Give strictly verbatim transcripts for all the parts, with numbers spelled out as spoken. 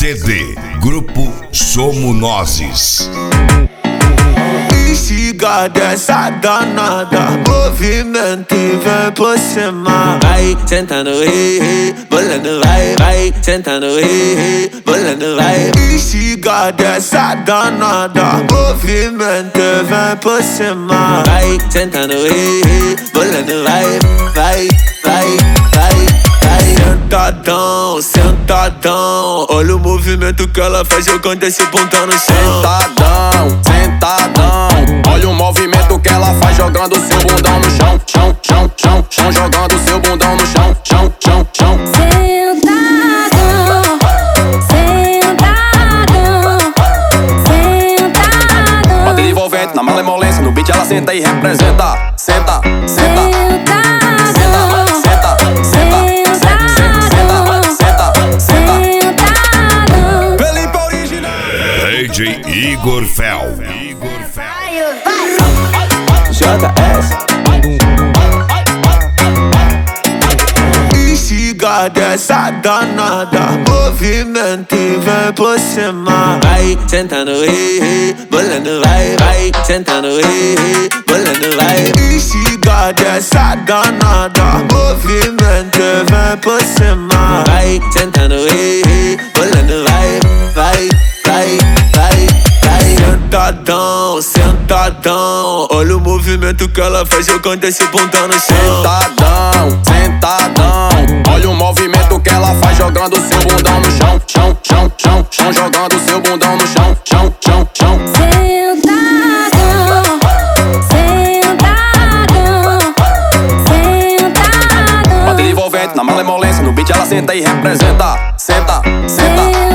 C D Grupo Somos Nozes. Instiga dessa danada, movimento e vem por cima. Vai sentando, ei, ei, bolando, vai, vai sentando, ei, ei, bolando, vai. Instiga dessa danada, movimento e vem por cima. Vai sentando, ei, ei, bolando, vai, vai, vai, vai. Sentadão, sentadão, olha o movimento que ela faz jogando esse bundão no chão. Sentadão, sentadão, olha o movimento que ela faz jogando seu bundão no chão. Chão, chão, chão, chão, jogando seu bundão no chão. Chão, chão, chão. Sentadão, sentadão, sentadão. Bate envolvente na malemolência, no beat ela senta e representa. Senta, senta. D J Igor Fel. J S Instiga dessa danada, movimento e vem por cima. Vai sentando, ei, ei, bolando, vai, vai sentando, ei, ei, bolando, vai. Instiga dessa danada, movimento e vem por cima. Vai sentando, ei, ei, bolando, vai, vai, vai, vai, vai. Sentadão, sentadão, olha o movimento que ela faz jogando esse bundão no chão. Sentadão, sentadão, olha o movimento que ela faz jogando seu bundão no chão. Chão, chão, chão, chão, jogando seu bundão no chão. Chão, chão, chão. Sentadão, sentadão, sentadão. Bate envolvente na malemolência, no beat ela senta e representa. Senta, senta.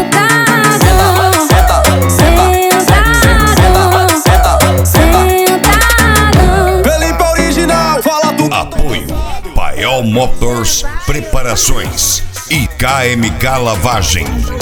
Apoio Pael Motors Preparações e K M K Lavagem.